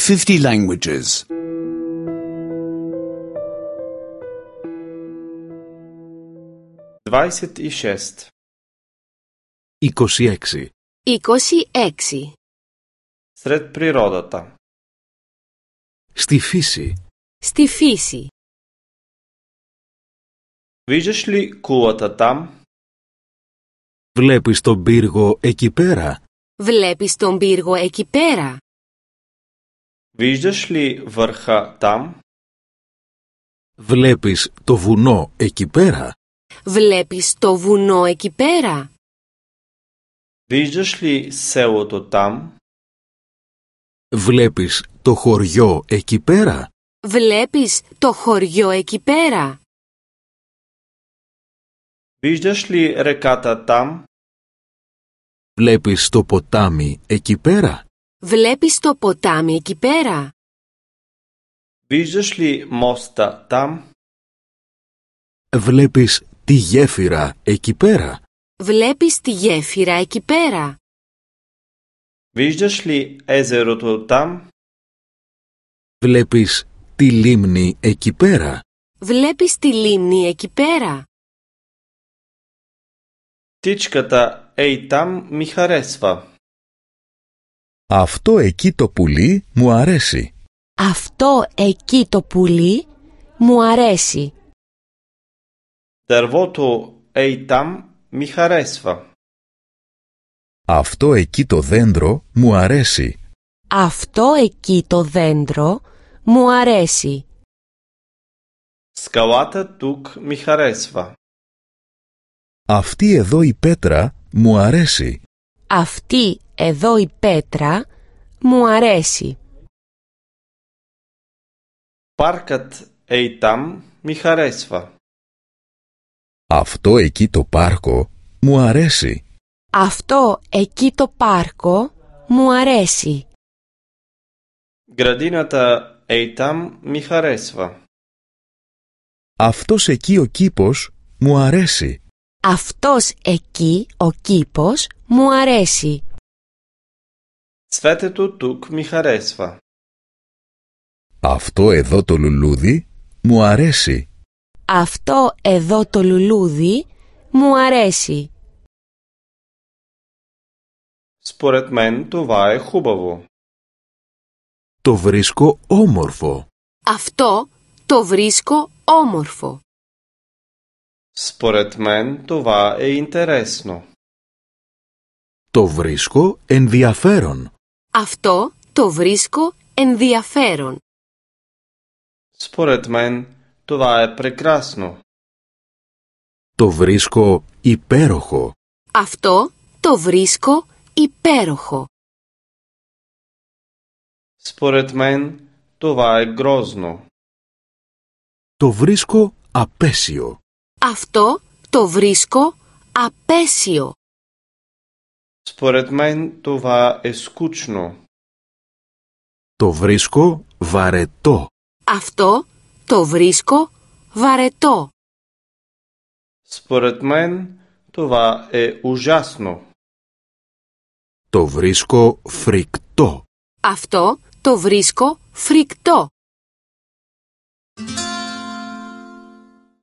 50 languages. 26. 26. 26. Сред природата. Στη φύση. Στη φύση. Виждаш ли кулата там? Βλέπεις τον πύργο εκεί πέρα. Βλέπεις τον πύργο εκεί πέρα. Виждаш ли върха там? Βλέπεις το βουνό εκεί πέρα. Βλέπεις το βουνό εκεί πέρα. Виждаш ли селото там? Βλέπεις το χωριό εκεί πέρα. Βλέπεις το χωριό εκεί πέρα. Виждаш ли реката там? Βλέπεις το ποτάμι εκεί πέρα. Βλέπεις το ποτάμι εκεί πέρα. Виждаш ли моста там? Βλέπεις τη γέφυρα εκεί πέρα. Βλέπεις τη γέφυρα εκεί πέρα. Виждаш ли езерото там? Βλέπεις τη λίμνη εκεί πέρα. Βλέπεις τη λίμνη εκεί πέρα. Птичката ей там ми харесва. Αυτό εκεί το πουλί μου αρέσει. Αυτό εκεί το πουλί μου αρέσει. Дървото ей там ми харесва. Αυτό εκεί το δέντρο μου αρέσει. Αυτό εκεί το δέντρο μου αρέσει. Скалата тук ми харесва. Αυτή εδώ η πέτρα μου αρέσει. Αυτή εδώ η πέτρα μου αρέσει. Паркът ей там ми харесва. Αυτό εκεί το πάρκο μου αρέσει. Αυτό εκεί το πάρκο μου αρέσει. Градината ей там ми харесва. Αυτός εκεί ο κήπος μου αρέσει. Αυτός εκεί ο κήπος μου αρέσει. Цветето тук ми харесва. Αυτό εδώ το λουλούδι μου αρέσει. Αυτό εδώ το λουλούδι μου αρέσει. Според мен това е хубаво. Το βρίσκω όμορφο. Αυτό το βρίσκω όμορφο. Според мен това е интересно. Το βρίσκω ενδιαφέρον. Αυτό το βρίσκω ενδιαφέρον. Според мен това е прекрасно. Το βρίσκω υπέροχο. Αυτό το βρίσκω υπέροχο. Според мен това е грозно. Το βρίσκω απέσιο. Αυτό το βρίσκω απέσιο. Според мен това е скучно. Το βρίσκω βαρετό. Αυτό το βρίσκω βαρετό. Според мен това е ужасно. Το βρίσκω φρικτό. Αυτό το βρίσκω φρικτό.